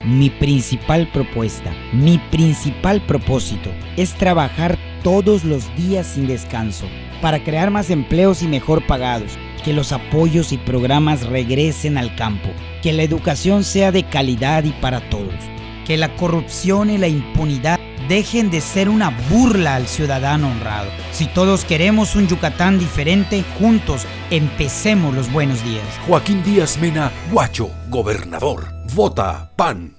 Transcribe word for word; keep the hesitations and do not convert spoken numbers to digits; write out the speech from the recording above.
Mi principal propuesta, mi principal propósito es trabajar todos los días sin descanso para crear más empleos y mejor pagados, que los apoyos y programas regresen al campo, que la educación sea de calidad y para todos, que la corrupción y la impunidad dejen de ser una burla al ciudadano honrado. Si todos queremos un Yucatán diferente, juntos empecemos los buenos días. Joaquín Díaz Mena, Guacho, gobernador. Vota P A N.